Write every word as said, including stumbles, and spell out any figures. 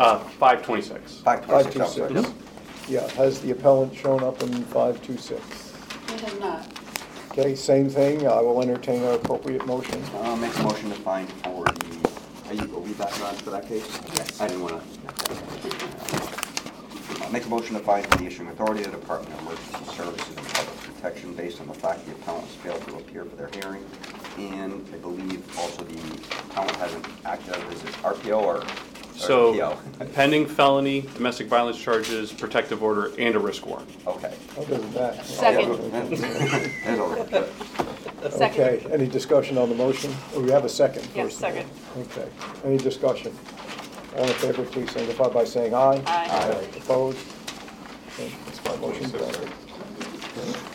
Uh, five twenty-six. five Five twenty-six, two I'm sorry. six. Yeah, has the appellant shown up in five two six? It has not. Okay, same thing, I will entertain an appropriate motion. Uh, make a motion to find for the, are you, are we back on for that case? Yes. I didn't wanna. Uh, Make a motion to find for the issuing authority of the Department of Emergency Services and Public Protection based on the fact the appellant has failed to appear for their hearing. And I believe also the appellant hasn't acted as his R P O or? or So P O? pending felony, domestic violence charges, protective order, and a risk warrant. Okay. Other than that. Second. There's a- good. Second. Okay, any discussion on the motion? Oh, we have a second Yes, first of all. second. Okay, any discussion? All in favor, please signify by saying aye. Aye. Opposed? Okay, that's my motion granted.